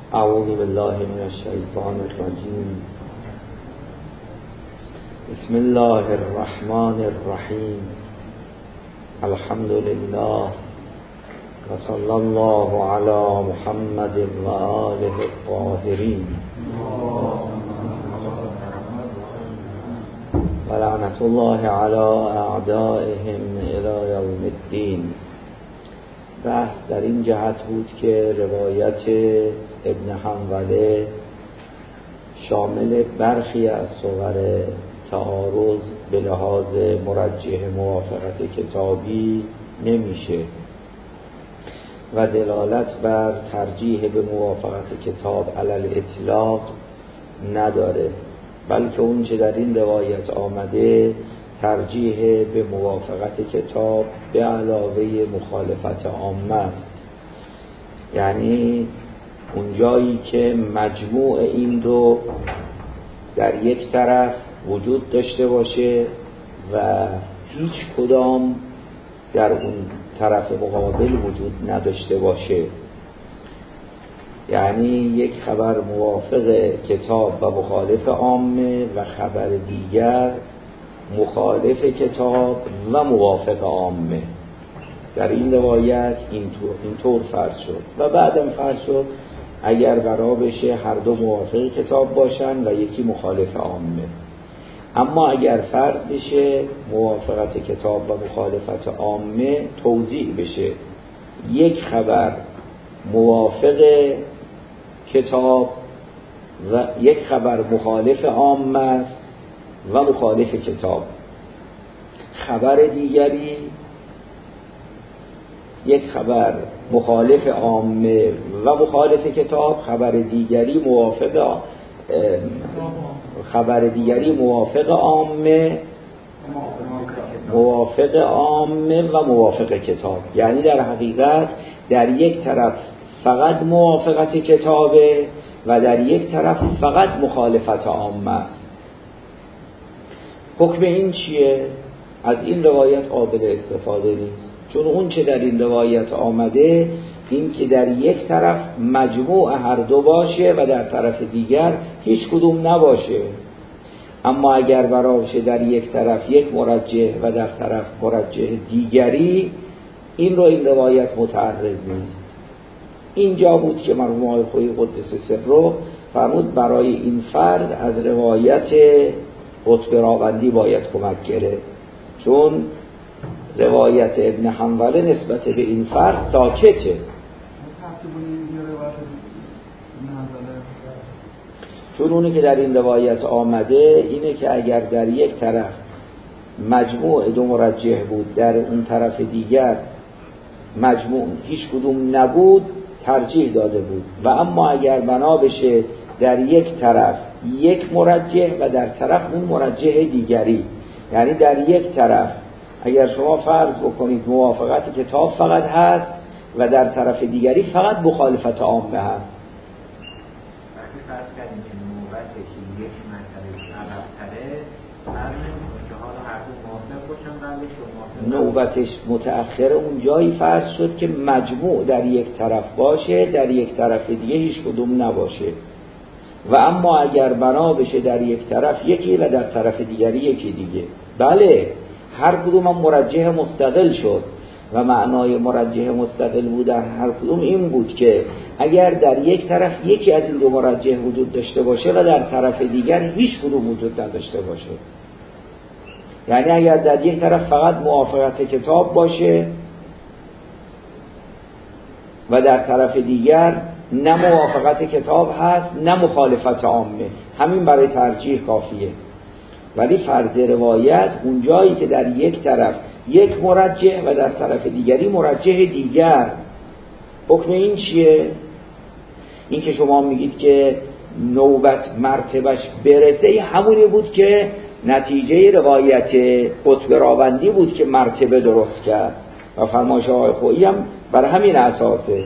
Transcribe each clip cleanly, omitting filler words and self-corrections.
اعوذ بالله من الشیطان الرجیم. بسم الله الرحمن الرحیم. الحمد لله و صلی الله علی محمد و آله الطاهرین و لعنت الله علی اعدائهم الی یوم الدین. بحث در این جهت بود که روایت ابن حنظله شامل برخی از صور تعارض به لحاظ مرجح موافقت کتابی نمیشه و دلالت بر ترجیح به موافقت کتاب علی الاطلاق نداره، بلکه اون چه در این روایت آمده ترجیح به موافقت کتاب به علاوه مخالفت عامه است. یعنی اون جایی که مجموع این رو در یک طرف وجود داشته باشه و هیچ کدام در اون طرف مقابل وجود نداشته باشه، یعنی یک خبر موافق کتاب و مخالف عامه و خبر دیگر مخالف کتاب و موافق عامه. در این روایت اینطور فرض شد و بعدم فرض شد اگر برا بشه هر دو موافق کتاب باشن و یکی مخالف عامه. اما اگر فرض بشه موافقت کتاب و مخالفت عامه توزیع بشه، یک خبر موافق کتاب و یک خبر مخالف عامه است و مخالف کتاب، خبر دیگری یک خبر مخالف عامه و مخالف کتاب، خبر دیگری موافق عامه و موافق کتاب. یعنی در حقیقت در یک طرف فقط موافقت کتابه و در یک طرف فقط مخالفت عامه است. حکم این چیه؟ از این روایت قابل استفاده نیست، چون اون چه در این روایت آمده این که در یک طرف مجموع هر دو باشه و در طرف دیگر هیچ کدوم نباشه. اما اگر براشه در یک طرف یک مرجح و در طرف مرجح دیگری، این روایت متعرض نیست. اینجا بود که مرحوم آقای خویی قدس سره فرمود برای این فرد از روایت قطب راوندی باید کمک گرفت، چون روایت ابن حنظله نسبت به این فرد ساکته. چون اونی که در این روایت آمده اینه که اگر در یک طرف مجموع دو مرجح بود، در اون طرف دیگر مجموع هیچ کدوم نبود، ترجیح داده بود. و اما اگر بنا بشه در یک طرف یک مرجح و در طرف اون مرجح دیگری، یعنی در یک طرف اگر شما فرض بکنید موافقت کتاب فقط هست و در طرف دیگری فقط مخالفت عامه هست، نوبتش متأخر اون جایی فرض شد که مجموع در یک طرف باشه، در یک طرف دیگه هیچ کدوم نباشه. و اما اگر بنا بشه در یک طرف یکی و در طرف دیگری یکی دیگه، بله هر کدوم هم مرجح مستقل شد و معنای مرجح مستقل بودن هر کدوم این بود که اگر در یک طرف یکی از این دو مرجح وجود داشته باشه و در طرف دیگر هیچ کدوم وجود نداشته باشه، یعنی اگر در یک طرف فقط موافقت کتاب باشه و در طرف دیگر نه موافقت کتاب هست نه مخالفت عامه، همین برای ترجیح کافیه. ولی فرد روایت اون جایی که در یک طرف یک مرجح و در طرف دیگری مرجح دیگر، حکم این چیه؟ این که شما میگید که نوبت مرتبش برسه، همونی بود که نتیجه روایت قطب راوندی بود که مرتبه درست کرد و فرمایش آقای خویی هم بر همین اساسه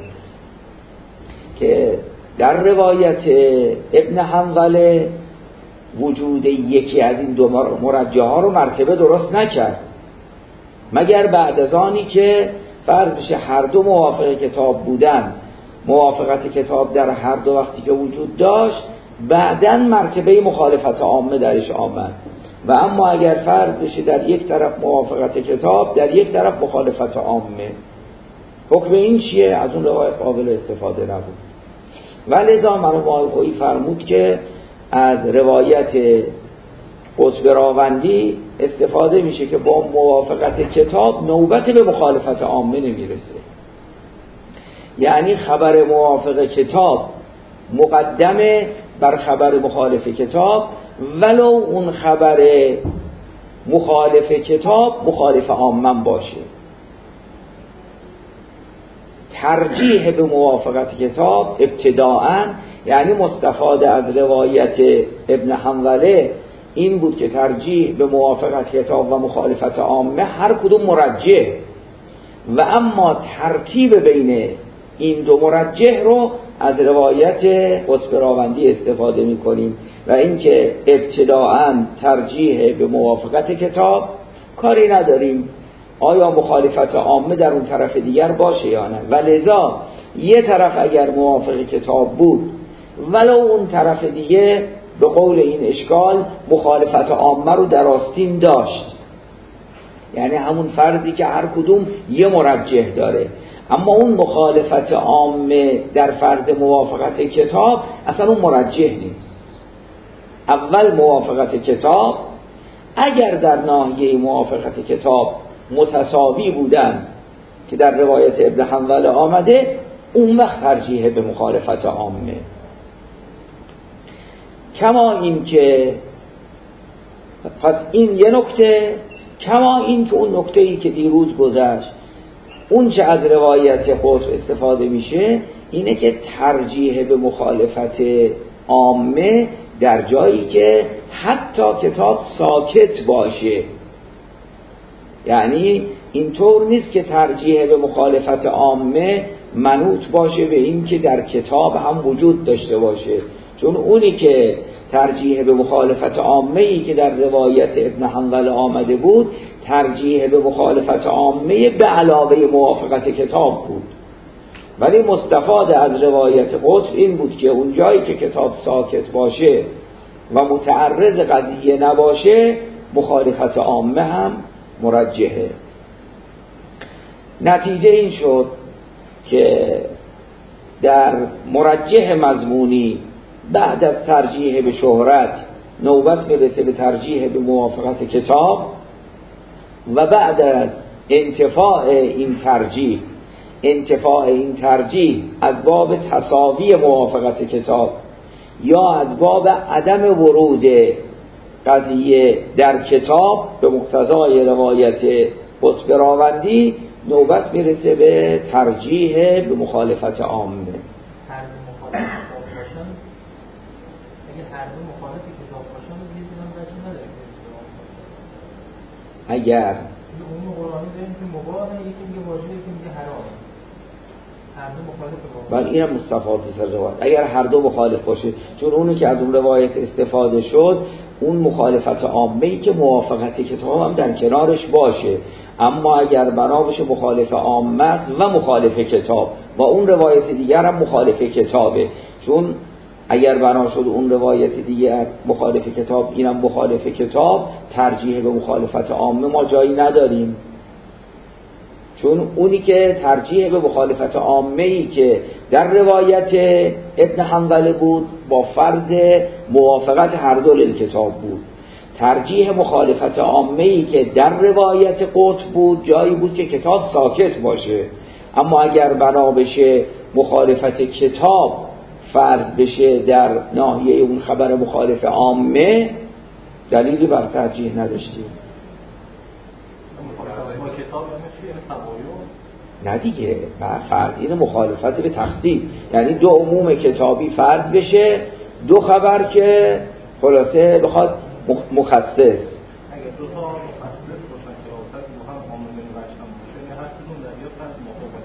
که در روایت ابن حنظله وجود یکی از این دو مرجح ها رو مرتبه درست نکرد، مگر بعد از آنی که فرض بشه هر دو موافق کتاب بودن موافقت کتاب در هر دو وقتی که وجود داشت، بعداً مرتبه مخالفت عامه درش آمد. و اما اگر فرض بشه در یک طرف موافقت کتاب، در یک طرف مخالفت عامه، حکم این چیه؟ از اون روایت قابل استفاده نبود. ولذا مرحوم آقای خویی فرمود که از روایت قطب راوندی استفاده میشه که با موافقت کتاب نوبت به مخالفت عامه نمیرسه. یعنی خبر موافق کتاب مقدمه بر خبر مخالف کتاب، ولو اون خبر مخالف کتاب مخالف عامه باشه. ترجیح به موافقت کتاب ابتداءً، یعنی مستفاد از روایت ابن حنظله این بود که ترجیح به موافقت کتاب و مخالفت عامه هر کدوم مرجح، و اما ترتیب بین این دو مرجح رو از روایت قطب راوندی استفاده می کنیم. و اینکه ابتداءً ترجیح به موافقت کتاب، کاری نداریم آیا مخالفت عامه در اون طرف دیگر باشه یا نه. ولذا یه طرف اگر موافق کتاب بود ولو اون طرف دیگه به قول این اشکال مخالفت عامه رو در آستین داشت، یعنی همون فردی که هر کدوم یه مرجح داره، اما اون مخالفت عامه در فرد موافقت کتاب اصلا اون مرجح نیست. اول موافقت کتاب اگر در ناحیه موافقت کتاب متساوی بودن که در روایت ابن حنظله آمده، اون وقت ترجیح به مخالفت عامه. کما این که پس این یه نکته، کما این که اون نکته‌ای که دیروز گذشت، اون چه از روایت قطب استفاده میشه اینه که ترجیح به مخالفت عامه در جایی که حتی کتاب ساکت باشه. یعنی اینطور نیست که ترجیح به مخالفت عامه منوط باشه به این که در کتاب هم وجود داشته باشه، چون اونی که ترجیح به مخالفت عامه‌ای که در روایت ابن حنظله آمده بود، ترجیح به مخالفت عامه به علاوه موافقت کتاب بود. ولی مستفاد از روایت قطب این بود که اون جایی که کتاب ساکت باشه و متعرض قضیه نباشه، مخالفت عامه هم مرجحه. نتیجه این شد که در مرجح مضمونی بعد از ترجیح به شهرت نوبت میرسه به ترجیح به موافقت کتاب، و بعد از انتفاع این ترجیح از باب تساوی موافقت کتاب یا از باب عدم ورود قضیه در کتاب به مقتضای روایت قطب راوندی، نوبت میرسه به ترجیح به مخالفت عامه. اگر بله این هم مستفاد نیست روایت، اگر هر دو مخالف باشه، چون اونی که از اون روایت استفاده شد اون مخالفت عامه‌ای که موافقت کتاب هم در کنارش باشه، اما اگر بنا بشه مخالف عامه و مخالف کتاب و اون روایت دیگر هم مخالف کتابه، چون اگر بنا شد اون روایت دیگر مخالف کتاب اینم مخالف کتاب، ترجیح به مخالفت عامه ما جایی نداریم، چون اونی که ترجیح به مخالفت عامه‌ای که در روایت ابن حنظله بود با فرض موافقت هر دو کتاب بود، ترجیح مخالفت عامه‌ای که در روایت قطب بود جایی بود که کتاب ساکت باشه، اما اگر بنا بشه مخالفت کتاب فرض بشه در ناحیه اون خبر مخالف عامه، دلیلی بر ترجیح نداشتیم. نه دیگه، فرض این مخالفت به تخصیص، یعنی دو عموم کتابی فرض بشه، دو خبر که خلاصه بخواد مخصص. اگر دو تا مخصص باشن که واسه هم عامل رشتم باشه، یعنی هر کدوم در یه فرض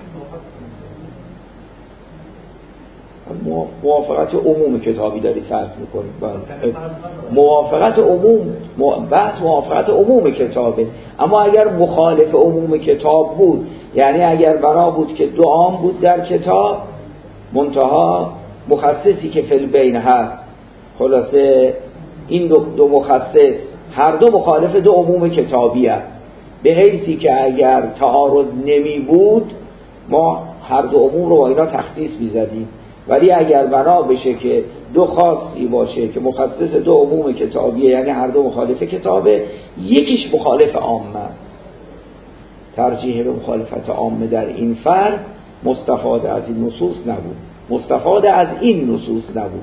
موافقت عموم کتابی دارید فرض میکنید. موافقت عموم، بحث موافقت عموم کتابه، اما اگر مخالف عموم کتاب بود، یعنی اگر بنا بود که دو عام بود در کتاب منتها مخصصی که فی البین هست، خلاصه این دو مخصص هر دو مخالف دو عموم کتابی هست، به حیثی که اگر تعارض نمی بود ما هر دو عموم رو با اینا تخصیص می‌زدیم، ولی اگر بنا بشه که دو خاصی باشه که مخصص دو عموم کتابیه، یعنی هر دو مخالف کتابه، یکیش مخالف عامه، ترجیح به مخالفت عامه در این فرد مستفاده از این نصوص نبود، مستفاده از این نصوص نبود.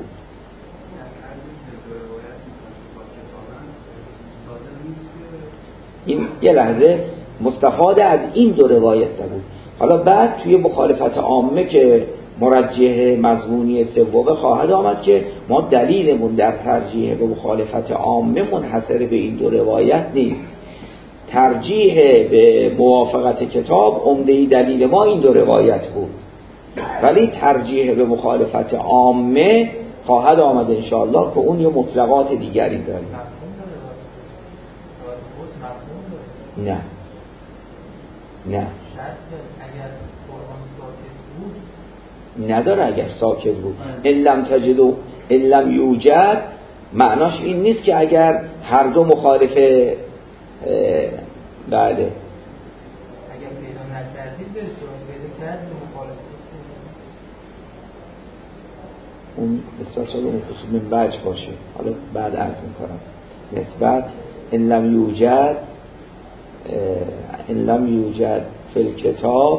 این یه لحظه مستفاده از این دو روایت نبود. حالا بعد توی مخالفت عامه که مرجح مضمونی سوم خواهد آمد که ما دلیلمون در ترجیح به مخالفت عامه منحصر به این دو روایت نیست. ترجیح به موافقت کتاب عمده دلیل ما این دو روایت بود، ولی ترجیح به مخالفت عامه خواهد آمد انشاءالله که اون یه مطلقات دیگری داره. نه نداره اگر ساکت بود. ان لم تجدوا ان لم یوجد معناش این نیست که اگر هر دو مخالف بله اگر پیدا نکردید به صورت پیدا کردید مخالف اون اصلا شده اون خصوص من بچ باشه. حالا بعد عرض میکنم نسبت ان لم یوجد ان لم یوجد فی الکتاب.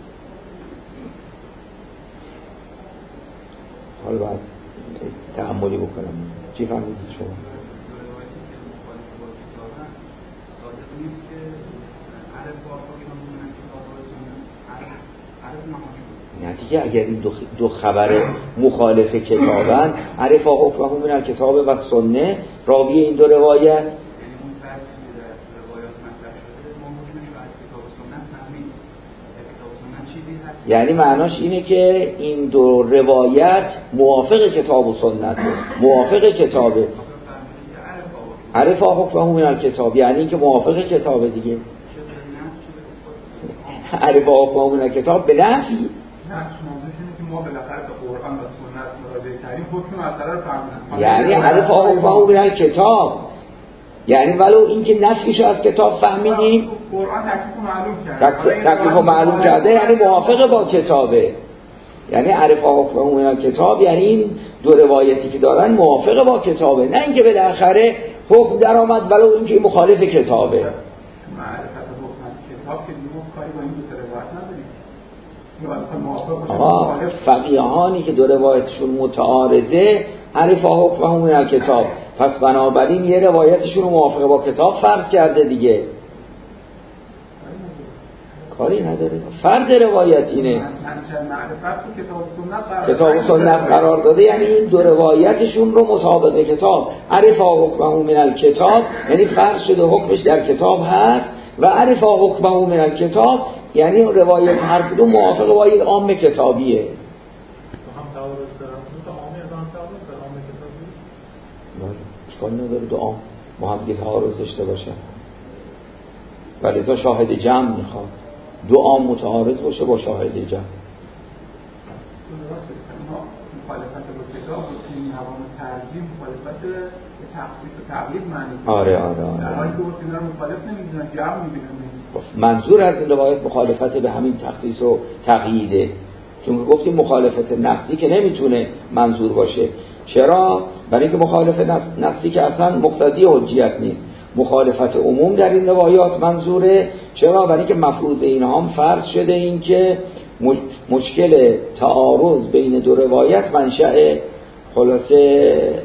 حالا باید تأملی بکنم. چی فهمیدید شما؟ نه دیگه اگر این دو خبر مخالف کتابن عرف حکمه من الکتاب و سنه، راوی این دو روایت یعنی معناش اینه که این دو روایت موافق کتاب و سنت، موافق کتابه. عرف حکمه من الکتاب یعنی که موافق کتابه دیگه. عرف حکمه من الکتاب به نفی یعنی عرف حکمه من الکتاب، یعنی ولو اینکه نفیش از کتاب فهمیدیم قرآن تکلیف معلوم کرده یعنی موافق با کتابه. یعنی عرف حکمه من الکتاب یعنی این دو روایتی که دارن موافق با کتابه، نه اینکه بالاخره حکم در آمد ولو اینکه مخالف کتابه. معرفت حکم کتاب که دیگه کاری با این دو روایت نداریم. فقیهانی که دو روایتشون متعارضه عرف حکمه من الکتاب، پس بنابراین یه روایتشون رو موافق با کتاب فرض کرده دیگه، کاری نداره. فرض روایت اینه کتاب و سنت قرار داده، یعنی این دو روایتشون رو مطابق کتاب. عرف حکمه من الکتاب یعنی فرض شده حکمش در کتاب هست، و عرف حکمه من الکتاب یعنی روایت هر کدوم موافق با این عام کتابیه. اشکال نداره دو عام با هم دیگه تعارض داشته باشن، ولی تا شاهد جمع میخواد دو عام متعارض باشه با شاهد جمع. مخالفت با کتاب و این حوام ترجیح مخالفت تخصیص و تقلید معنی. آره در حالی که اینا مخالف نمیدونن جمع میبینن. منظور از این روایت مخالفت به همین تخصیص و تقییده، چون که گفتیم مخالفت نقضی که نمیتونه منظور باشه. چرا؟ برای اینکه مخالفت نقضی که اصلا مقتضی حجیت نیست. مخالفت عموم در این روایات منظوره. چرا؟ برای اینکه مفروض اینها هم فرض شده این که مشکل تعارض بین دو روایت منشأ خلاصه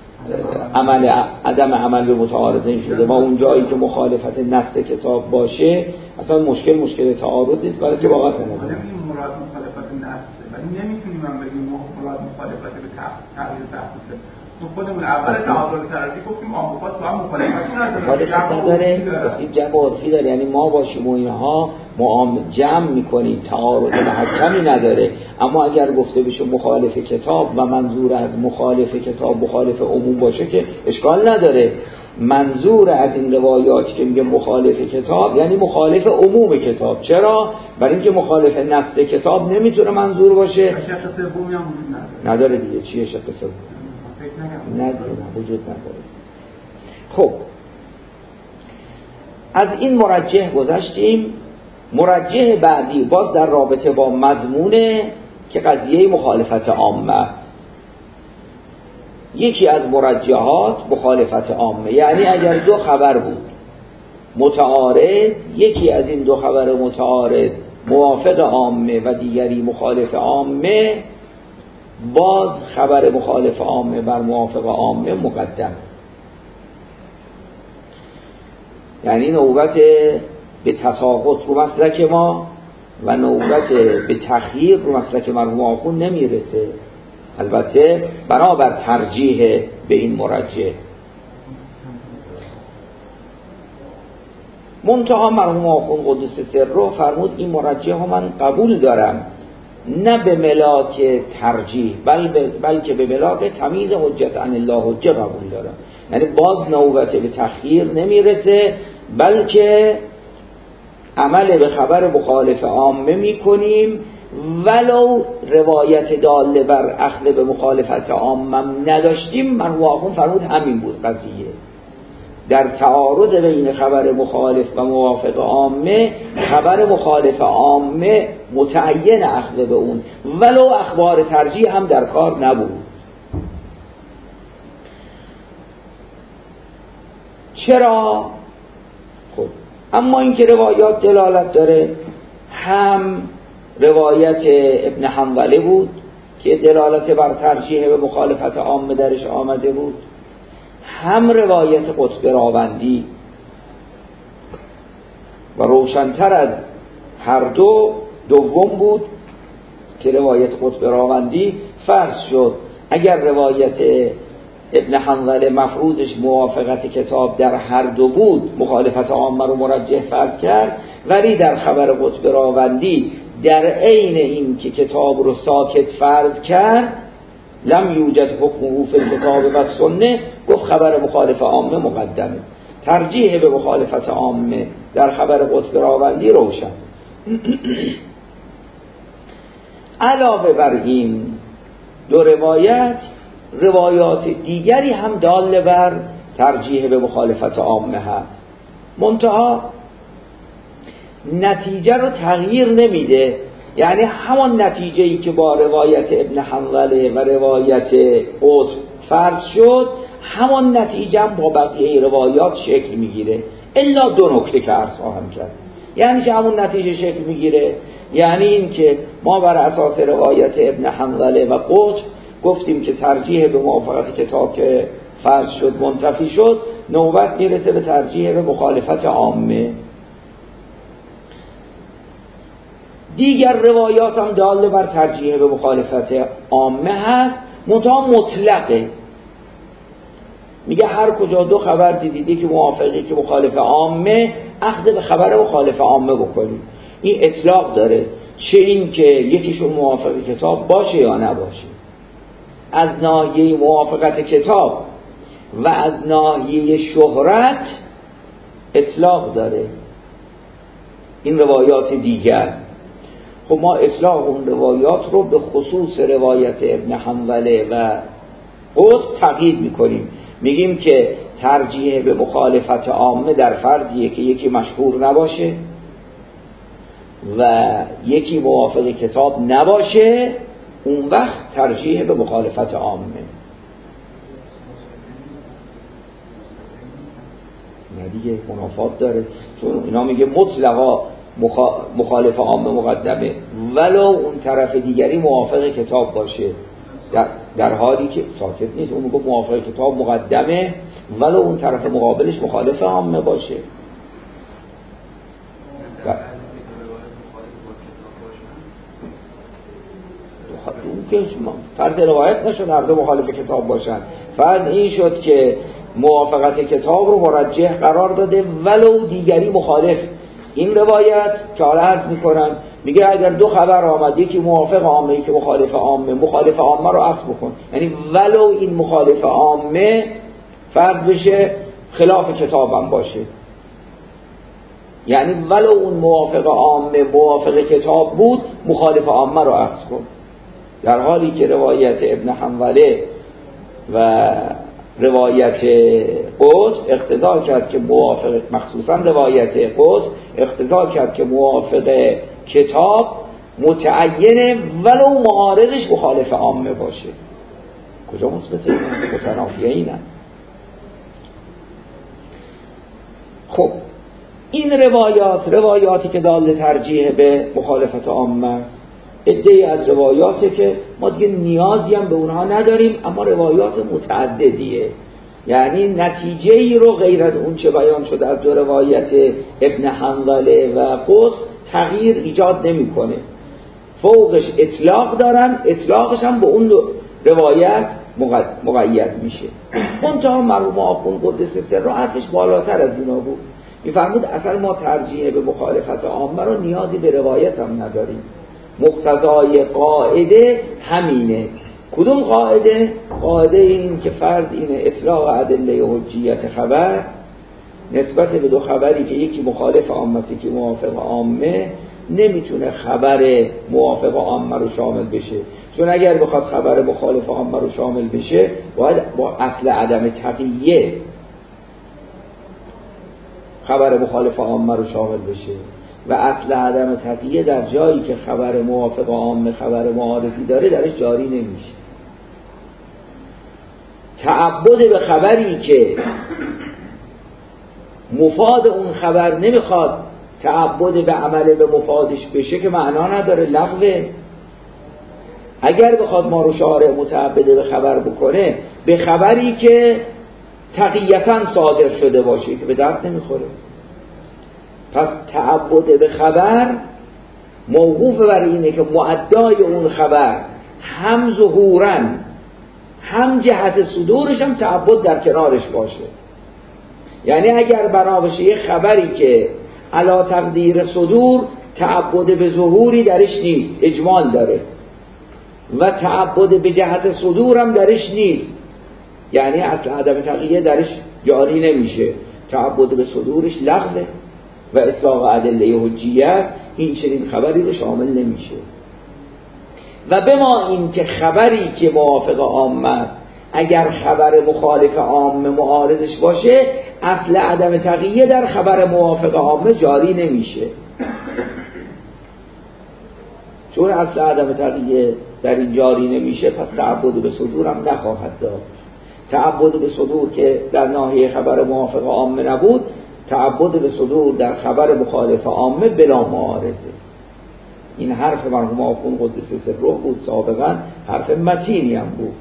عدم عمل به متعارضین شده. ما اون جایی که مخالفت نص کتاب باشه اصلا مشکل تعارض نیست، برای که واقعا نمیدونیم مراد مخالفت نص، ولی نمیتونیم من بگیم مراد مخالفت به تغییر تخصیص. خودمون اول تعادل ترجیح گفتیم آمریکا تو هم مخالفتی نداره، گفتیم جمع عرفی داره، یعنی ما باشیم و اینها جمع میکنیم، تعارض محکمی نداره. اما اگر گفته بشه مخالف کتاب و منظور از مخالف کتاب مخالف عموم باشه که اشکال نداره. منظور از این روایاتی که میگه مخالف کتاب یعنی مخالف عموم کتاب. چرا؟ برای اینکه مخالف نص کتاب نمیتونه منظور باشه. شق سومی هم وجود نداره دیگه. چیه شق سوم؟ نداره، وجود نداره. خب از این مرجح گذشتیم. مرجح بعدی باز در رابطه با مضمونه که قضیه مخالفت عامه. یکی از مرجحات مخالفت عامه، یعنی اگر دو خبر بود متعارض، یکی از این دو خبر متعارض موافق عامه و دیگری مخالف عامه، باز خبر مخالف عامه بر موافق عامه مقدم. یعنی نوبت به تساقط رو مسلک ما و نوبت به تخییر رو مسلک مرحوم آخوند نمیرسه، البته بنابر ترجیح به این مرجح. منتها مرحوم آخوند قدس سره فرمود این مرجح رو من قبول دارم، نه به ملاک ترجیح بلکه به ملاک تمیز حجت عن الله حجه قبول دارم. یعنی باز نوبت به تخییر نمیرسه، بلکه عمل به خبر مخالف عامه میکنیم ولو روایت داله بر اخذ به مخالفت عامه نداشتیم. مرحوم آخوند فرمود همین بود قضیه. در تعارض بین خبر مخالف و موافق عامه، خبر مخالف عامه متعین اخذ به اون ولو اخبار ترجیح هم در کار نبود. چرا؟ خب اما اینکه روایات دلالت داره، هم روایت ابن حنظله بود که دلالت بر ترجیح به مخالفت عامه درش آمده بود، هم روایت قطب راوندی و روشنتر از هر دو دوم بود که روایت قطب راوندی فرض شد. اگر روایت ابن حنظله مفروضش موافقت کتاب در هر دو بود، مخالفت عامه رو مرجح فرض کرد، ولی در خبر قطب راوندی در عین این که کتاب رو ساکت فرض کرد، لم یوجد حکمه فی الکتاب و سنه، گفت خبر مخالف عامه مقدمه. ترجیح به مخالفت عامه در خبر قطب راوندی روشن. علاوه بر این دو روایات دیگری هم دال بر ترجیح به مخالفت عامه هست، منتها نتیجه رو تغییر نمیده. یعنی همان نتیجه‌ای که با روایت ابن حنظله و روایت قطب فرض شد، همان نتیجه هم با بقیه روایات شکل میگیره، الا دو نکته که عرض خواهم کرد. یعنی که همون نتیجه شکل میگیره، یعنی این که ما بر اساس روایت ابن حنظله و قطب گفتیم که ترجیح به موافقت کتاب که فرض شد منتفی شد، نوبت میرسه به ترجیح به مخالفت عامه. دیگر روایات هم داله بر ترجیح به مخالفت عامه هست، منتها مطلقه. میگه هر کجا دو خبر دیدی که موافقی که مخالف عامه، اخذ به خبر مخالف عامه بکنیم. این اطلاق داره، چه این که یکیشون موافق کتاب باشه یا نباشه. از ناحیه موافقت کتاب و از ناحیه شهرت اطلاق داره این روایات دیگر. خب ما اطلاق اون روایات رو به خصوص روایت ابن حنظله و قطب تقیید میکنیم، میگیم که ترجیح به مخالفت عامه در فردیه که یکی مشهور نباشه و یکی موافق کتاب نباشه، اون وقت ترجیح به مخالفت عامه. نه دیگه منافات داره، چون اینا میگه مطلقا مخالف عامه مقدمه ولو اون طرف دیگری موافق کتاب باشه، در حالی که ساکت نیست. اون میگه موافق کتاب مقدمه ولو اون طرف مقابلش مخالف عامه باشه. اون که فرض روایت نشد هر دو مخالف کتاب باشن. فرض این شد که موافقت کتاب رو مرجح قرار داده ولو دیگری مخالف. این روایت که حالا عرض میکنم میگه اگر دو خبر آمد، یکی موافق عامه یکی مخالف عامه، مخالف عامه رو عفو بکن. یعنی ولو این مخالف عامه فرض بشه خلاف کتابم باشه، یعنی ولو اون موافق عامه موافق کتاب بود مخالف عامه رو عفو کن. در حالی که روایت ابن حنظله و روایت قدس اقتضا کرد که موافق، مخصوصا روایت قدس اقتضا کرد که موافق کتاب متعینه ولو معارضش مخالف عامه باشه. کجا مثبته؟ متنافیه اینه. خب این روایاتی که دال ترجیح به مخالفت عامه است. عده‌ای از روایاتی که ما دیگه نیازی هم به اونها نداریم، اما روایات متعددیه، یعنی نتیجه ای رو غیر از اون چه بیان شده از دو روایت ابن حنظله و قدس تغییر ایجاد نمیکنه. فوقش اطلاق دارن، اطلاقش هم به اون روایت مقید میشه. منتها مرحوم آخوند قدس سر رو حرفش بالاتر از اینا بود. میفرمود اصلا ما ترجیح به مخالفت عامه رو نیازی به روایت هم نداریم، مقتضای قاعده همینه. کدوم قاعده؟ قاعده این که فرض اینه اطلاق ادله حجیت خبر نسبت به دو خبری که یکی مخالف عامه یکی موافق عامه نمیتونه خبر موافق عامه رو شامل بشه، چون اگر بخواد خبر مخالف عامه رو شامل بشه باید با اصل عدم تقیه خبر مخالف عامه رو شامل بشه و اصل عدم تقیه در جایی که خبر موافق عامه خبر معارضی داره درش جاری نمیشه. تعبد به خبری که مفاد اون خبر نمیخواد تعبد به عمل به مفادش بشه که معنا نداره، لغوه. اگر بخواد ما رو شارع متعبد به خبر بکنه به خبری که تقییتاً صادر شده باشه که به درد نمیخوره، پس تعبد به خبر موقوف بر اینه که مؤدای اون خبر هم ظهوراً هم جهت صدورش هم تعبد در کنارش باشه. یعنی اگر بنا بشه یه خبری که علی تقدیر صدور تعبد به ظهوری درش نیست، اجمال داره، و تعبد به جهت صدور هم درش نیست، یعنی اصل عدم تقیه درش جاری نمیشه، تعبد به صدورش لغوه و اطلاق ادله حجیت این چنین خبری رو شامل نمیشه. و به ما این که خبری که موافق عامه اگر خبر مخالف عامه معارضش باشه اصل عدم تقیه در خبر موافق عامه جاری نمیشه، چون اصل عدم تقیه در این جاری نمیشه پس تعبد به صدور هم نخواهد داشت. تعبد به صدور که در ناحیه خبر موافق عامه نبود، تعبد به صدور در خبر مخالف عامه بلا معارضه. این حرف مرحوم آخوند قدس سره بود، سابقا حرف متینی هم بود.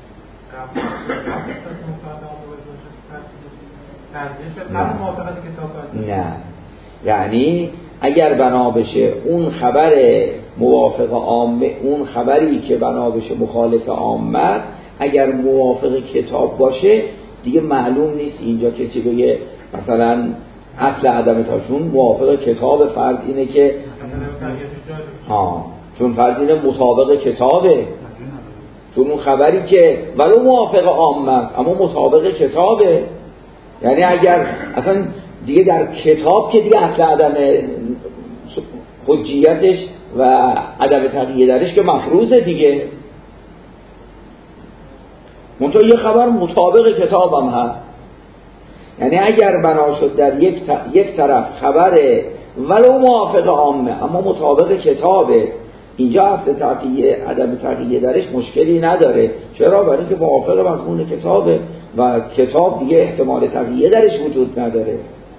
نه، یعنی اگر بنا بشه اون خبر موافق عامه، اون خبری که بنا بشه مخالف عامه اگر موافق کتاب باشه دیگه معلوم نیست اینجا کسی بگه مثلا اصل عدم تاشون موافق کتاب، فرض اینه که چون فرض اینه مطابق کتابه، چون اون خبری که ولو موافق عامه اما مطابق کتابه، یعنی اگر اصلا دیگه در کتاب که دیگه اصل عدم حجیتش و عدم تقیه درش که مفروضه دیگه، منطقه یه خبر مطابق کتاب هم هست. یعنی اگر بنا شد در یک طرف خبر ولو موافق عامه اما مطابق کتابه، اینجا اصل تقیه عدم تقیه درش مشکلی نداره. چرا؟ برای اینکه موافق مضمون کتابه و کتاب دیگه احتمال تقیه درش وجود نداره.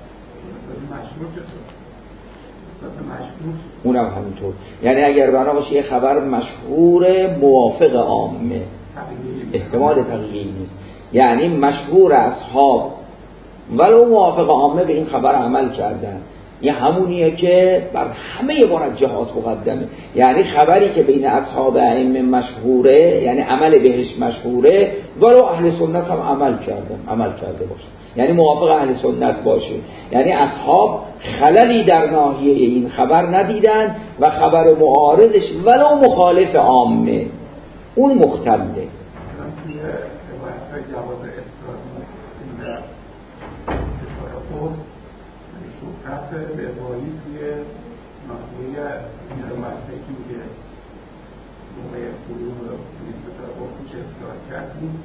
اونم همینطور. یعنی اگر بنا باشه یه خبر مشهور موافق عامه احتمال تقیه نیست، یعنی مشهور اصحاب ولو موافق عامه به این خبر عمل کردن، یه همونیه که بر همه مرجحات مقدمه. یعنی خبری که بین اصحاب ائمه مشهوره، یعنی عمل بهش مشهوره، ولو اهل سنت هم عمل کرده باشه، یعنی موافق اهل سنت باشه، یعنی اصحاب خللی در ناحیه این خبر ندیدن و خبر معارضش ولو مخالف عامه اون مختله. به روایی توی ناحیه نرمسته که میگه موقع قلوم رو نسبت را با خوش افتار کردیم.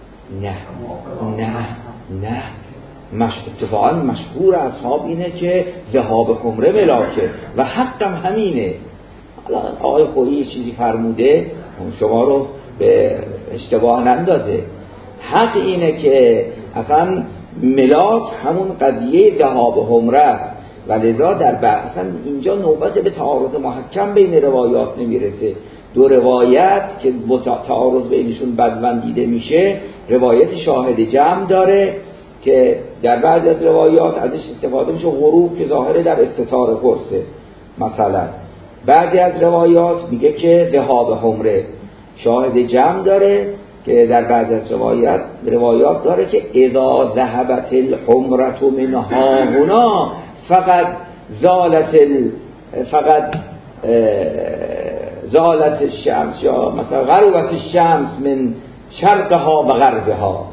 نه اتفاقا مشهور اصحاب اینه که ذهاب خمره ملاکه و حقم همینه. حالا آقای خویی یه چیزی فرموده شما رو به اشتباه نندازه. حق اینه که اصلا ملاک همون قضیه ذهاب خمره و لذا در اصلا اینجا نوبت به تعارض محکم بین روایات نمیرسه. دو روایت که تعارض بینشون بدون دیده میشه، روایت شاهد جمع داره که در بعضی از روایات ازش استفاده میشه غروب که ظاهره در استتار قرصه. مثلا بعضی از روایات میگه که ذهاب خمره، شاهد جمع داره که در بعضی از روایات داره که اذا ذهبت الحمرة من هاهنا فقط زالت الشمس، یا مثلا غربت الشمس من شرقها و غربها.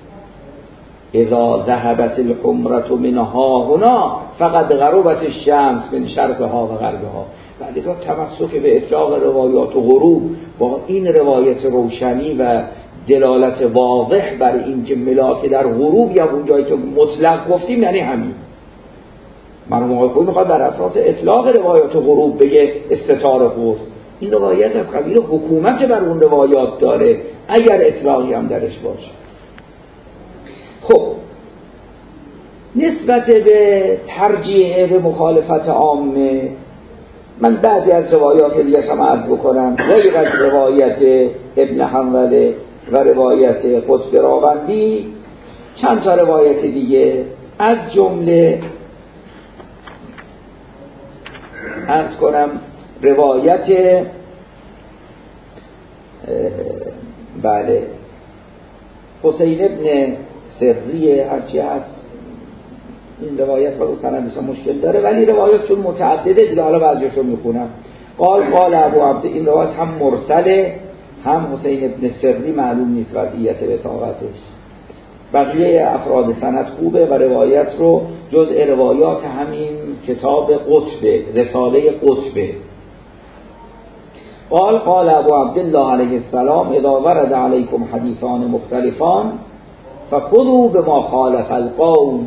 اذا ذهبت الحمرة من هاهنا فقط غربت الشمس من شرقها و غربها. ولی تا تمسک به اطلاق روایات و غروب با این روایت روشنی و دلالت واضح بر این که ملاک در غروب یا اون جایی که مطلق گفتیم یعنی همین. مرحوم آقای خویی میخواد بر اساس اطلاق روایات و غروب بگه استتار قرص. این روایت از قبیل حکومت بر اون روایات داره اگر اطلاقی هم درش باشه. خب نسبت به ترجیح به مخالفت عامه، من بعضی از روایات دیگه هم عرض بکنم غیر از روایت ابن حنظله و روایت قطب راوندی، چند تا روایت دیگه از جمله عرض کنم روایت حسین ابن سری هرچی هست. این روایت با سندش مشکل داره ولی روایت چون متعدده دیگه حالا بعضیشو میخونم. قال ابو عبد، این روایت هم مرسله هم حسین ابن سری معلوم نیست وضعیت وثاقتش. بقیه افراد سند خوبه و روایت رو جزء روایات همین کتاب قطبه، رساله قطبه. قال ابو عبدالله علیه السلام اذا ورد علیکم حدیثان مختلفان فخذوا بما خالف القوم.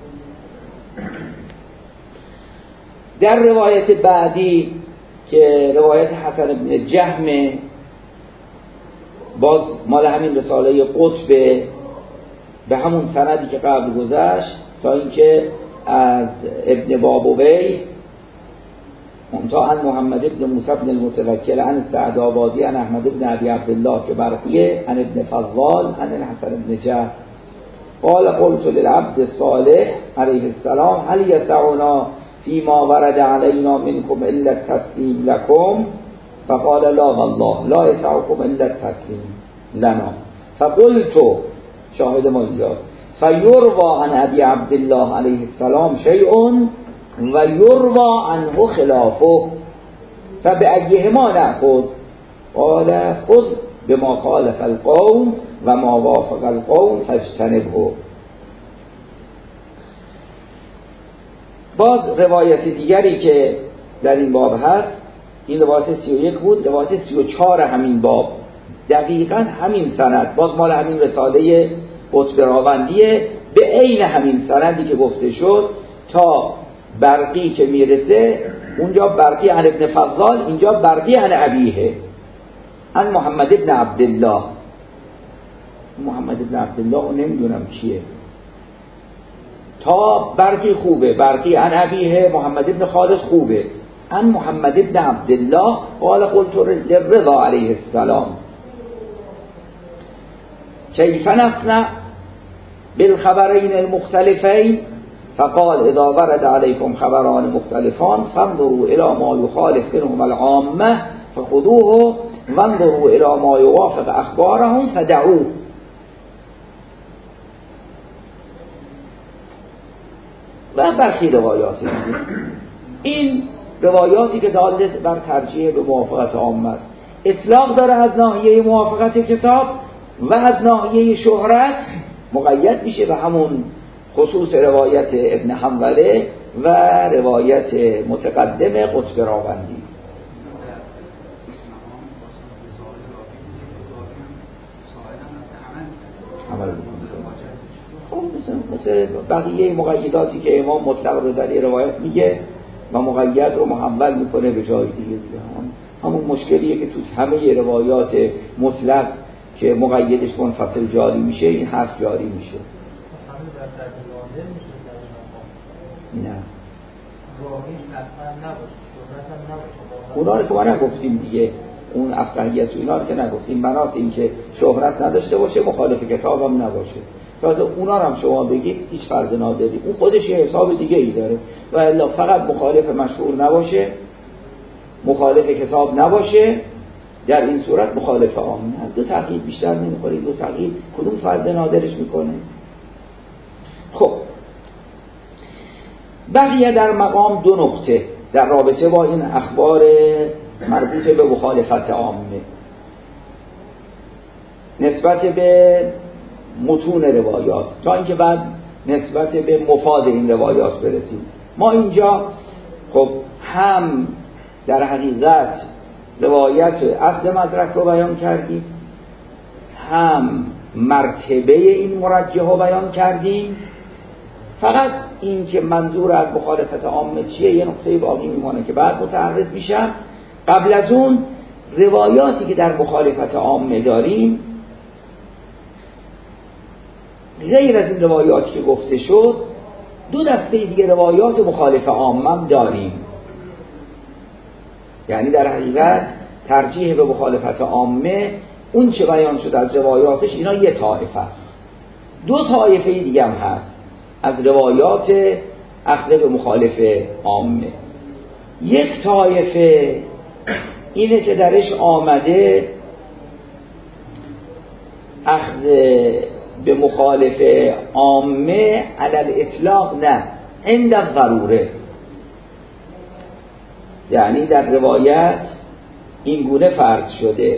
در روایت بعدی که روایت حسن بن جهم، باز مال همین رساله قطبه به همون سندی که قبل گذشت تا اینکه از ابن بابوی منتها عن محمد ابن موسی بن المتوکل عن سعدآبادی عن احمد ابن ابی عبدالله که برقیه عن ابن فضال عن الحسن بن جهم قال قلت للعبد الصالح علیه السلام هل یسعنا فيما ورد علينا منكم الا التسلیم لكم فقال لا والله لا يسعكم الا التسلیم لنا. فقلت، شاهد ما اینجاست، فیروى عن ابی عبدالله علیه السلام شیء و یروى عنه خلافه فبأیهما نأخذ؟ قال خذ بما خالف القوم و ما وافق القوم فاجتنبه. باز روایت دیگری که در این باب هست، این روایت 31 بود، روایت 34 همین باب، دقیقاً همین سند، باز مال همین رساله قطب راوندیه، به عین همین سندی که گفته شد تا برقی که میرسه، اونجا برقی عن ابن فضال، اینجا برقی عن ابیه عن محمد ابن عبدالله. محمد ابن عبدالله نمیدونم چیه، تا برقی خوبه، برقی عن ابیه محمد ابن خالد خوبه، عن محمد ابن عبدالله قال قلت للرضا علیه السلام کیف نصنع بالخبرین المختلفین فقال اذا ورد علیکم خبران مختلفان فانظروا الى ما یخالف منهم العامه فخذوه وانظروا الى ما یوافق اخبارهم فدعوه. و برخی روایاتی این روایاتی که داده بر ترجیح به موافقت عامه است اطلاق داره از ناحیه موافقت کتاب و از ناحیه شهرت مقید میشه به همون خصوص روایت ابن حنبله و روایت متقدم قطب راوندی. مثل بقیه مقیداتی که امام مطلق رو در روایت میگه و مقید رو محول میکنه به جای دیگه. همون مشکلیه که تو همه روایات مطلق که مقیدش منفصل جاری میشه این حرف جاری میشه. نه اونا رو که ما نگفتیم دیگه، اون افقهیت و اینا رو که نگفتیم، بنات این که شهرت نداشته باشه مخالف کتاب هم نباشه. تازه اونا رو هم شما بگید هیچ فرض نادری، اون خودش یه حساب دیگه ای داره و الا فقط مخالف مشهور نباشه مخالف کتاب نباشه، در این صورت مخالف عام. دو تقیید بیشتر نمیخوره، دو تقیید کدوم فرض نادرش میکنه. خب بقیه در مقام دو نقطه در رابطه با این اخبار مربوط به مخالفت عامه نسبت به متون روایات تا اینکه بعد نسبت به مفاد این روایات برسیم. ما اینجا خب هم در حقیقت روایت اصل مدرک رو بیان کردیم، هم مرتبه این مرجح رو بیان کردیم. فقط این که منظور از مخالفت عامه چیه یه نقطه باقی میمونه که بعد متعرض میشم. قبل از اون روایاتی که در مخالفت عامه داریم غیر از این روایاتی که گفته شد دو دسته دیگه روایات مخالف عامه داریم. یعنی در حقیقت ترجیح به مخالفت عامه اون چه بیان شد از روایاتش اینا یه طایفه، دو طایفه دیگه هم هست از روایات اخذ به مخالف عامه. یک طایفه اینه که درش آمده اخذ به مخالف عامه علل اطلاق نه عند الضروره، یعنی در روایت این گونه فرض شده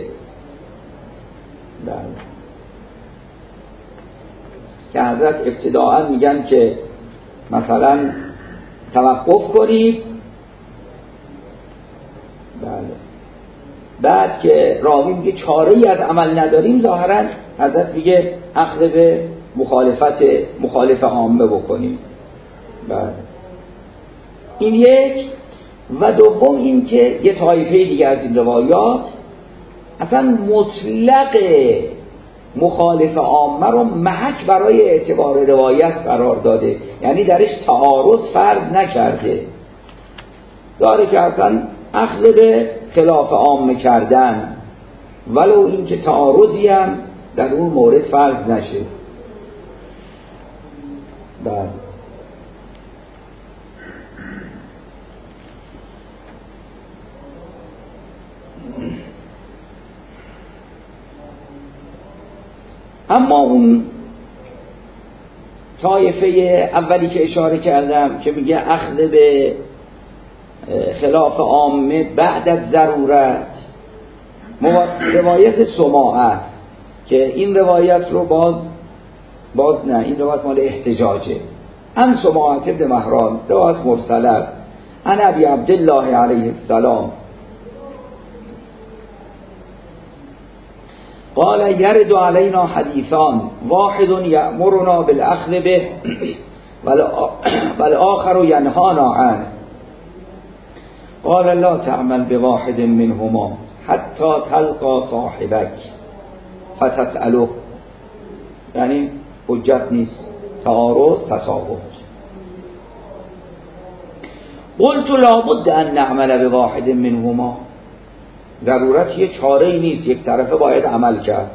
که حضرت ابتداءً میگن که مثلا توقف کنید، بعد که راوی میگه چاره‌ای از عمل نداریم ظاهراً حضرت میگه اخذ به مخالف عامه بکنیم. این یک. و دوم این که یه طایفه دیگه از این روایات اصلا مطلق مخالف عامه رو محک برای اعتبار روایت قرار داده، یعنی درش تعارض فرض نکرده، داره که اصلا اخذ به خلاف عامه کردن ولو این که تعارضی هم در اون مورد فرض نشه. بعد اما اون طایفه اولی که اشاره کردم که میگه اخذ به خلاف عامه بعد از ضرورت، روایت سماعه که این روایت رو باز نه، این روایت مال احتجاجه. ان سماعه ابن مهران روایت مرسله ان ابی عبدالله علیه السلام قال يرد علينا حديثان واحد يأمرنا بالأخذ به والآخر ينهانا عنه قال لا تعمل بواحد منهما حتى تلقى صاحبك فتسأله. یعنی حجت نیست، تعارض تساقط. قلت لابد ان نعمل بواحد منهما، ضرورت یه چاره ای نیست، یک طرفه باید عمل کرد.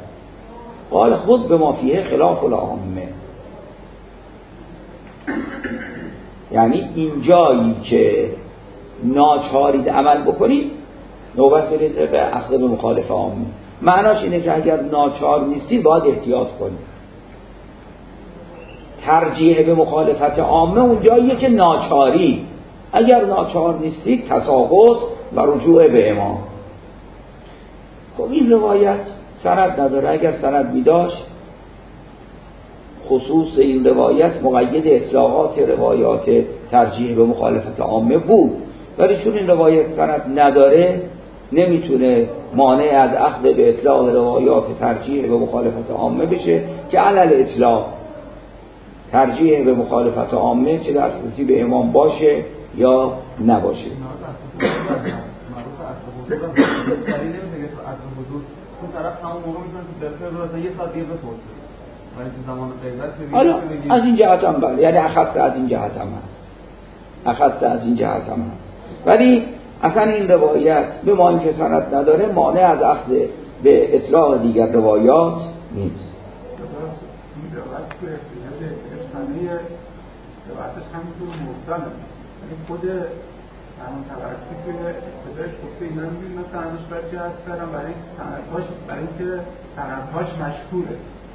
قال خود به ما فیه خلاف العامه. یعنی اینجایی که ناچارید عمل بکنید نوبت برید به اخذ به مخالف عامه. معناش اینه که اگر ناچار نیستید باید احتیاط کنید. ترجیح به مخالفت عامه اونجاییه که ناچاری، اگر ناچار نیستید تساقط و رجوع به امام. خب این روایت سند نداره. اگر سند می‌داشت خصوص این روایت مقید اطلاقات روایات ترجیح به مخالفت عامه بود، ولی چون این روایت سند نداره نمیتونه مانع از اخذ به اطلاق روایات ترجیح به مخالفت عامه بشه که علل اطلاق ترجیح به مخالفت عامه چه دسترسی به امام باشه یا نباشه. حالا از این جهت هم بله، یعنی اخذ از این جهت هم هست، ولی اصلا این روایت به ما این که سند نداره مانع از اخذ به اطلاق دیگر روایات نیست. روایتش همینطور مرسله، یعنی خود همون تبرسی که ابتدایش گفته اینا میگوید من سندش برچی هست دارم برای اینکه سندهاش مشهوره.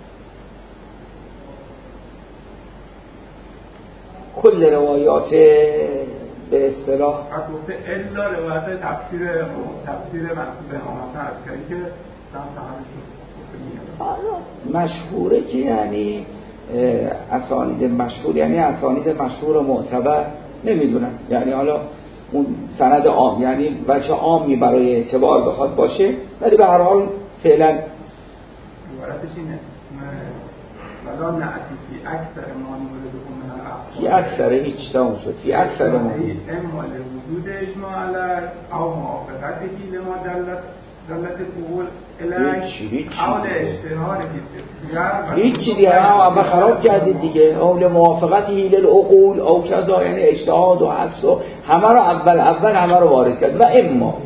کل روایات به اصطلاح گفته الا روایت تفسیر منصوب به امامت هست که مشهوره که یعنی اسانید مشهور، یعنی اسانید مشهور معتبر نمیدونم، یعنی حالا اون سند عام یعنی بچه عامی برای اعتبار بخواد باشه، ولی به هر حال فعلا عبارتش اینه ولا نعتی فی اکثر ما نوردکم من الاخبار، فی اکثر هیچ تمام شد، فی اکثر ما اما لوجود اجماع علی او موافقته لما دلت قبول هیچی دیگه هم خراب کردید دیگه. اول موافقت هیل العقول او کذا، یعنی اجتهاد و حدس و همه رو اول همه رو وارد کرد. و اما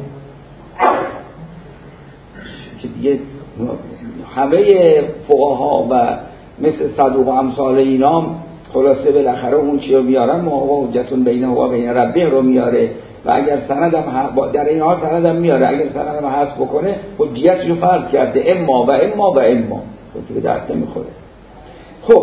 که دیگه همه فقها و مثل صدوق و امثال اینام خلاصه بالاخره اون چی رو میارن، ما حجتون بینه و بین ربه رو میاره و اگر سندم در این حال سندم میاره، اگر سندم حذف بکنه حجیتش رو فرض کرده. اما خب که درد نمیخوره. خب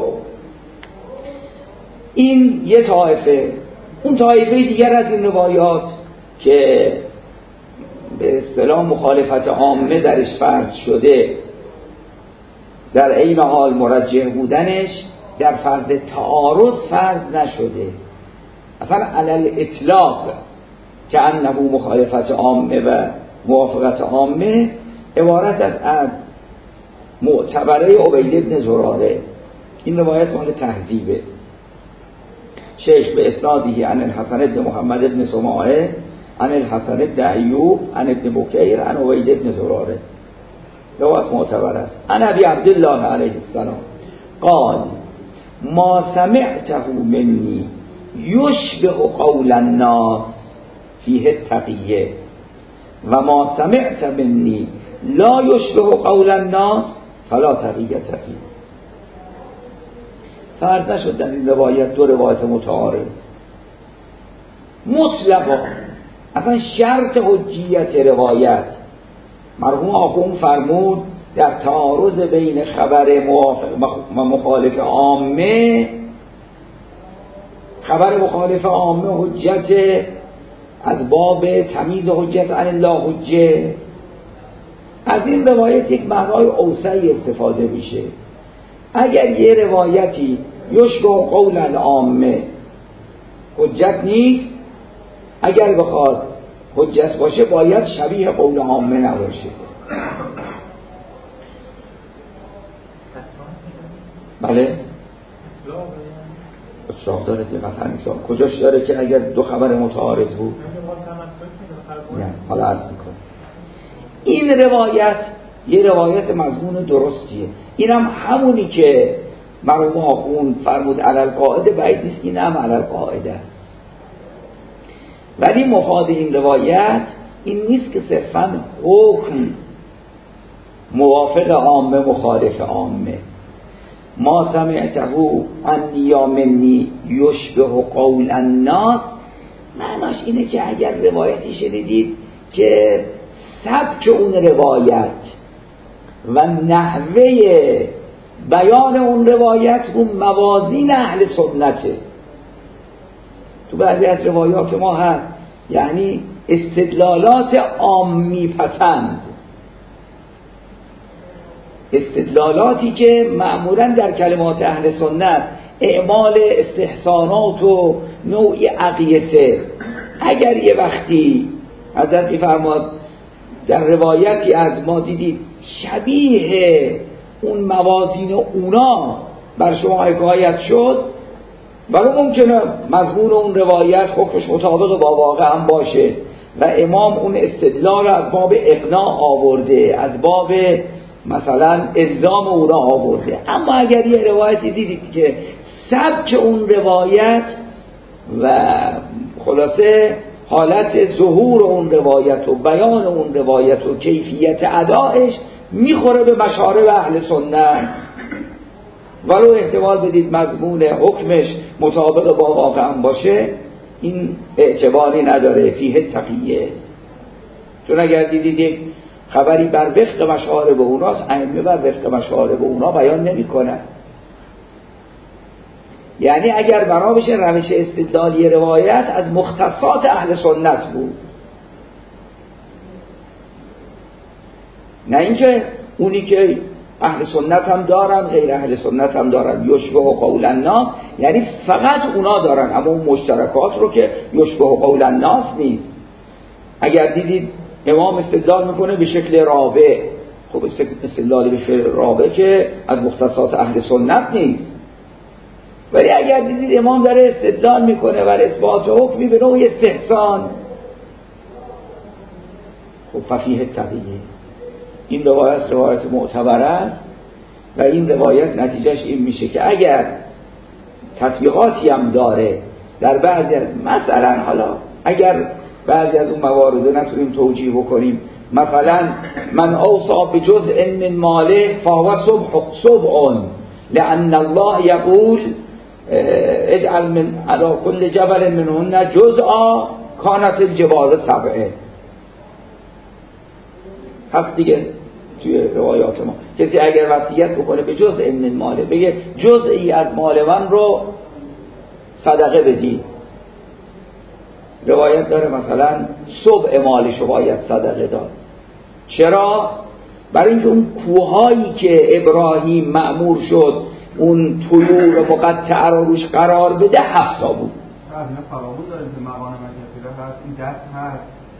این یه طایفه. اون طایفه دیگر از این روایات که به اصطلاح مخالفت عامه درش فرض شده، در عین حال مرجح بودنش در فرض تعارض فرض نشده، اصلا علل اطلاق که انه مخالفت عامه و موافقت عامه عبارت از معتبره عبید بن زراره. این روایت مال تهذیبه. شیخ به اسنادی عن الحسن بن محمد بن سماعه عن الحسن بن ایوب عن ابن بکیر عن عبید بن زراره. روایت معتبر است. عن ابی عبدالله علیه السلام قال ما سمعته منی یشبه قول الناس فیه التقیه و ما سمعت منی لا یشبه قول الناس فلا تقیه فیه. فرض نشد در این روایت دو روایت متعارض مطلقا. اصلا شرط حجیت روایت مرحوم آخوند فرمود در تعارض بین خبر موافق و مخالف عامه، خبر مخالف عامه حجت از باب تمیز حجت عن الله حجه. از این روایت یک معنای اوسعی استفاده میشه. اگر یه روایتی یشبه قول العامه حجت نیست، اگر بخواد حجت باشه باید شبیه قول عامه نباشه. بله اطلاق داره که مثلا اطلاق کجاش داره که اگر دو خبر متعارض بود. نه حالا عرض میکنم این روایت یه روایت مضمون درستیه. اینم همونی که مرحوم آخوند فرمود علل قاعده بعید نیست، این هم علل قاعده است. ولی مفاد این روایت این نیست که صرفاً حکم موافق عامه مخالف عامه، ما سمعته عنی یا منی یشبه قول الناس، معناش اینه که اگر روایتی شنیدید که سبک اون روایت و نحوه بیان اون روایت اون موازین اهل سنته. تو بعضی از روایات ما هست یعنی استدلالات عامی پسند، استدلالاتی که معمولاً در کلمات اهل سنت اعمال استحسانات و نوعی عقیده. اگر یه وقتی حضرت می‌فرماد در روایتی از ما دیدید شبیه اون موازین اونا بر شما حکایت شد، ولی ممکنه مضمون اون روایت حکمش مطابق با واقع هم باشه و امام اون استدلال از باب اقناع آورده، از باب مثلا الزام اونا آورده. اما اگر یه روایتی دیدید که سبک اون روایت و خلاصه حالت ظهور اون روایت و بیان اون روایت و کیفیت ادایش میخوره به مشارب اهل سنت، ولو احتمال بدید مضمون حکمش مطابق با واقع هم باشه، این اعتباری نداره، فیه تقیه. چون اگر دیدید یک خبری بر وفق مشارب اوناست، ائمه بر وفق مشارب اونا بیان نمی کنن. یعنی اگر بنا بشه روش استدلالی روایت از مختصات اهل سنت بود، نه اینکه اونی که اهل سنت هم دارن غیر اهل سنت هم دارن یشبه قول الناس، یعنی فقط اونا دارن، اما اون مشترکات رو که یشبه قول الناس نیست. اگر دیدید امام استدلال میکنه به شکل رابع، خب استدلال به شکل رابع که از مختصات اهل سنت نیست. ولی اگر دیدید امام داره استدلال میکنه بر اثبات حکمی به نوع استحسان، خب ففیه تقیه. این روایت معتبر است و این روایت نتیجهش این میشه که اگر تطبیقاتی هم داره در بعضی از مثلا حالا اگر بعضی از اون موارد نتونیم توجیه بکنیم، مثلا من اوصا بجزء من ماله فهو سبع لأن الله یقول اجعل من على كل جبل منهن جزءا كانت الجبال سبعه. هست دیگه توی روایات ما کسی اگر وصیت بکنه به جزء من ماله، بگه جزئی از مال من رو صدقه بدی، روایت داره مثلا سبع مالشو باید صدقه داد. چرا؟ برای اینکه اون کوهایی که ابراهیم مأمور شد اون طیور مقطعه رو روش قرار بده 7 تا بود. از نه فراموش داریم که مقام مجلسی هست، این دست هست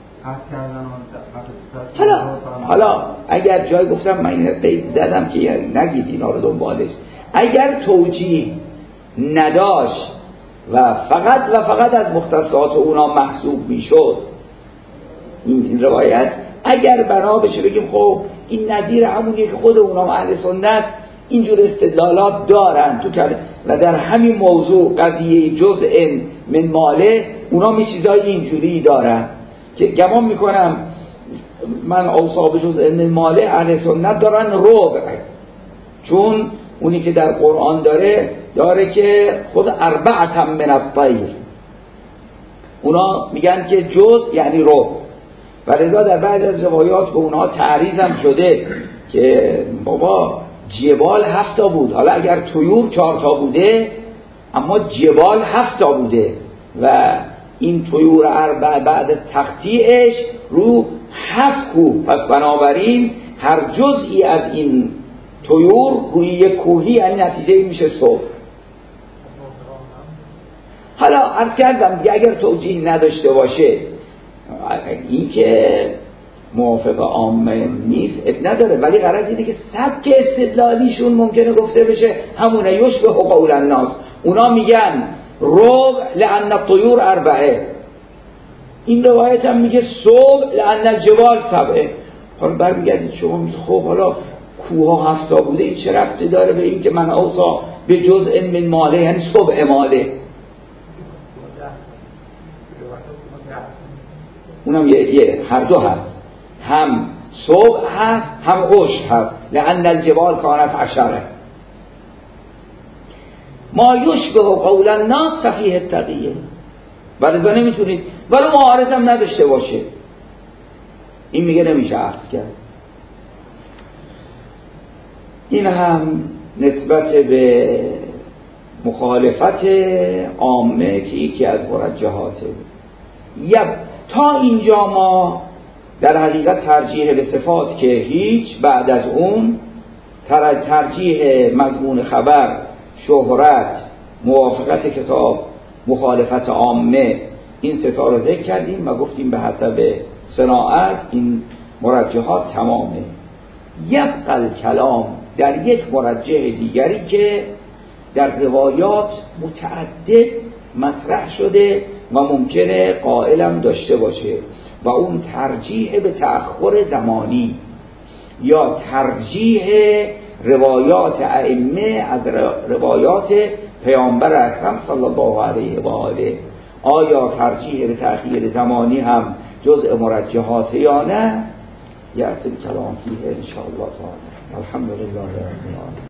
حالا اگر جای گفتم من این قید زدم که یعنی نگید اینا رو دنبالش، اگر توجیه نداشت و فقط از مختصات اونا محسوب میشد این روایت، اگر بنا بشه بگیم خب این نظیر همونیه که خود اونا اهل سنت اینجور استدلالات دارن تو و در همین موضوع قضیه جزء من ماله اونا می چیزای اینجوری دارن که گمان میکنم من اوصا به جزء من ماله اهل سنت دارن ربع، چون اونی که در قرآن داره که خود 4 من الطیر، اونا میگن که جزء یعنی ربع، و لذا در بعض از روایات به اونها تعریض هم شده که بابا جبال 7 تا بود، حالا اگر طیور 4 تا بوده اما جبال 7 تا بوده و این طیور 4 بعد از تقطیعش رو 7 کوه، پس بنابراین هر جزئی از این طیور روی یک کوهی یعنی نتیجه میشه صبح. حالا عرض کردم اگر توجیه نداشته باشه این که موافق عامه نیست نداره، ولی غرض اینه که سبک استدلالیشون ممکنه گفته بشه همونه یشبه قول الناس. اونا میگن ربع لأن الطیور 4، این روایت هم میگه سبع لأن الجبال 7. حالا برمیگردید شما میگید خب حالا کوه ها 7 تا بوده، این چه ربطی داره به این که من اوصا به جزء من ماله یعنی سبع ماله؟ اونم یه هر دو هست، هم سبع هست هم عشر هست، لأن الجبال کانت 10. ما یشبه قول الناس ففیه التقیه. ولذا نمیتونید ولی معارض هم نداشته باشه، این میگه نمیشه عقد کرد. این هم نسبت به مخالفت عامه که یکی از مرجحاته. تا اینجا ما در حقیقت ترجیح به صفات که هیچ، بعد از اون ترجیح مضمون خبر، شهرت، موافقت کتاب، مخالفت عامه، این ستا رو ذکر کردیم و گفتیم به حسب صناعت این مرجحات تمامه. یبقى الکلام در یک مرجح دیگری که در روایات متعدد مطرح شده و ممکنه قائلم داشته باشه و اون ترجیح به تأخر زمانی یا ترجیح روایات ائمه از روایات پیامبر اکرم صلی الله علیه و آله. آیا ترجیح به تأخیر زمانی هم جزء مرجحات یا نه؟ یأتی الکلام فیه ان شاء الله تعالی. الحمدلله رب العالمین.